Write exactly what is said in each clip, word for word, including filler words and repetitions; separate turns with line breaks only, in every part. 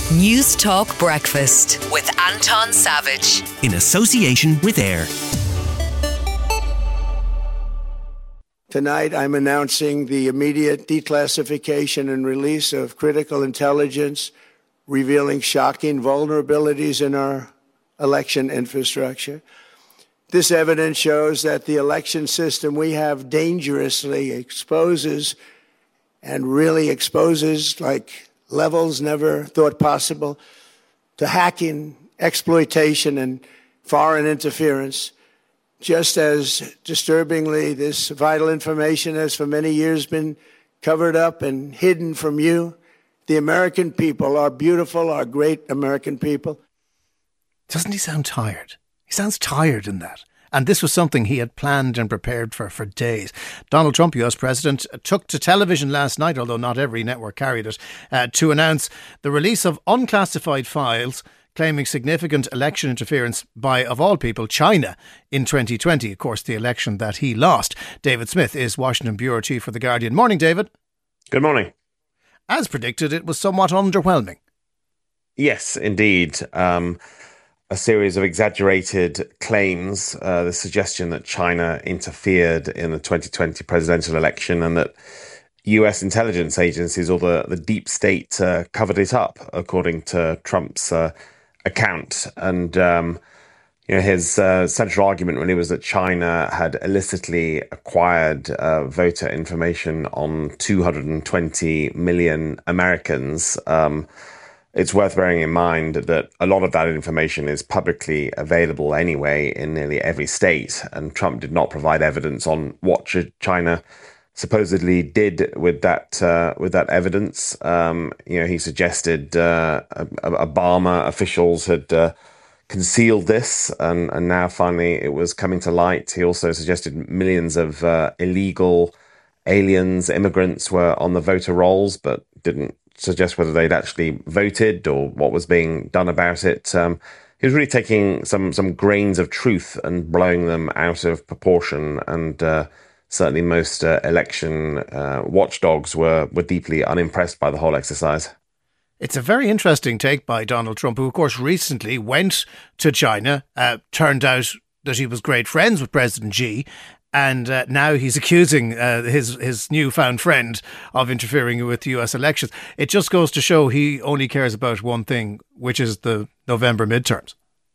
News Talk Breakfast with Anton Savage.
In association with AIR.
Tonight, I'm announcing the immediate declassification and release of critical intelligence revealing shocking vulnerabilities in our election infrastructure. This evidence shows that the election system we have dangerously exposes and really exposes like levels never thought possible to hacking, exploitation, and foreign interference. Just as disturbingly, this vital information has for many years been covered up and hidden from you, the American people, our beautiful, our great American people.
Doesn't he sound tired? He sounds tired in that. And this was something he had planned and prepared for for days. Donald Trump, U S President, took to television last night, although not every network carried it, uh, to announce the release of unclassified files claiming significant election interference by, of all people, China in twenty twenty. Of course, the election that he lost. David Smith is Washington Bureau Chief for The Guardian. Morning, David.
Good morning.
As predicted, it was somewhat underwhelming.
Yes, indeed. Um, a series of exaggerated claims, uh, the suggestion that China interfered in the twenty twenty presidential election and that U S intelligence agencies or the, the deep state uh, covered it up, according to Trump's uh, account. And um, you know, his uh, central argument really was that China had illicitly acquired uh, voter information on two hundred twenty million Americans. Um, It's worth bearing in mind that a lot of that information is publicly available anyway in nearly every state, and Trump did not provide evidence on what China supposedly did with that uh, with that evidence. Um, you know, he suggested uh, Obama officials had uh, concealed this, and, and now finally it was coming to light. He also suggested millions of uh, illegal aliens, immigrants were on the voter rolls, but didn't suggest whether they'd actually voted or what was being done about it. Um, he was really taking some some grains of truth and blowing them out of proportion. And uh, certainly most uh, election uh, watchdogs were, were deeply unimpressed by the whole exercise.
It's a very interesting take by Donald Trump, who, of course, recently went to China. Uh, turned out that he was great friends with President Xi. And uh, now he's accusing uh, his his newfound friend of interfering with the U S elections. It just goes to show he only cares about one thing, which is the November midterms.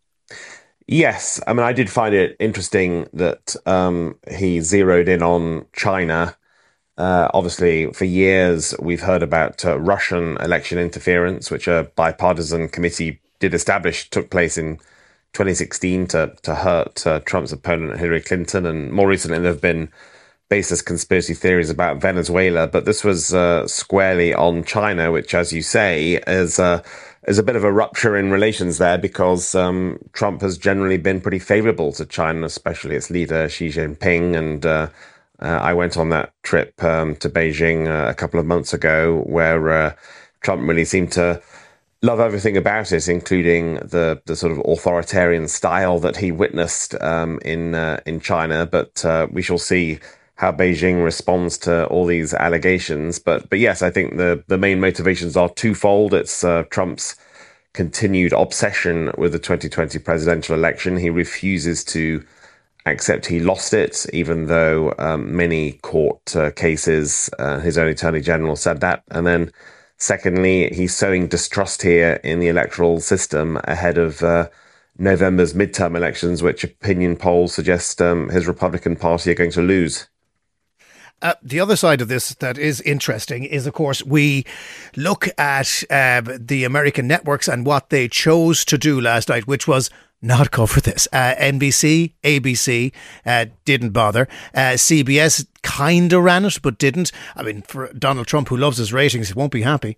Yes. I mean, I did find it interesting that um, he zeroed in on China. Uh, obviously, for years, we've heard about uh, Russian election interference, which a bipartisan committee did establish, took place in twenty sixteen to to hurt uh, Trump's opponent Hillary Clinton, and more recently there have been baseless conspiracy theories about Venezuela. But this was uh, squarely on China, which, as you say, is uh, is a bit of a rupture in relations there, because um, Trump has generally been pretty favourable to China, especially its leader Xi Jinping. And uh, uh, I went on that trip um, to Beijing uh, a couple of months ago, where uh, Trump really seemed to love everything about it, including the the sort of authoritarian style that he witnessed um, in uh, in China. But uh, we shall see how Beijing responds to all these allegations. But but yes, I think the the main motivations are twofold. It's uh, Trump's continued obsession with the twenty twenty presidential election. He refuses to accept he lost it, even though um, many court uh, cases, uh, his own attorney general said that. And then secondly, he's sowing distrust here in the electoral system ahead of uh, November's midterm elections, which opinion polls suggest um, his Republican Party are going to lose.
Uh, the other side of this that is interesting is, of course, we look at uh, the American networks and what they chose to do last night, which was not cover this. Uh, N B C, A B C uh, didn't bother. Uh, C B S kind of ran it, but didn't. I mean, for Donald Trump, who loves his ratings, he won't be happy.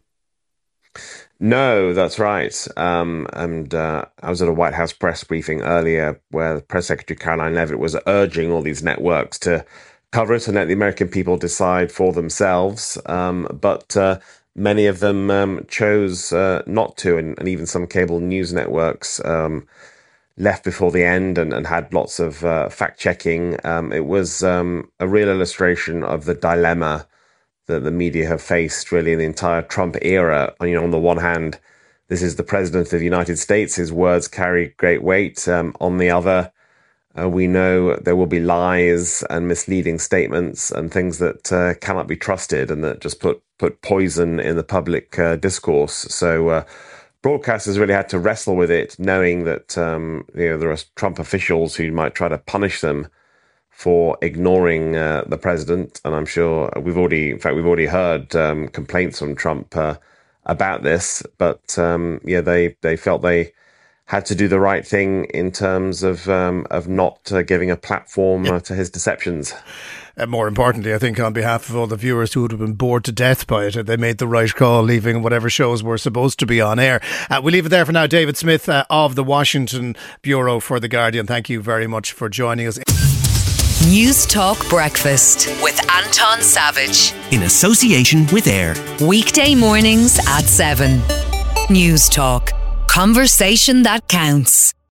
No, that's right. Um, and uh, I was at a White House press briefing earlier where Press Secretary Caroline Leavitt was urging all these networks to cover it and let the American people decide for themselves. Um, but uh, many of them um, chose uh, not to, and, and even some cable news networks um left before the end and, and had lots of uh, fact-checking. Um, it was um, a real illustration of the dilemma that the media have faced really in the entire Trump era. You know, on the one hand, this is the President of the United States. His words carry great weight. Um, on the other, uh, we know there will be lies and misleading statements and things that uh, cannot be trusted and that just put, put poison in the public uh, discourse. So uh, broadcasters really had to wrestle with it, knowing that um, you know there are Trump officials who might try to punish them for ignoring uh, the president. And I'm sure we've already, in fact, we've already heard um, complaints from Trump uh, about this. But um, yeah, they, they felt they had to do the right thing in terms of um, of not uh, giving a platform uh, to his deceptions.
And more importantly, I think on behalf of all the viewers who would have been bored to death by it, they made the right call, leaving whatever shows were supposed to be on air. Uh, we'll leave it there for now. David Smith uh, of the Washington Bureau for The Guardian, thank you very much for joining us.
News Talk Breakfast with Anton Savage.
In association with AIR.
Weekday mornings at seven. News Talk. Conversation that counts.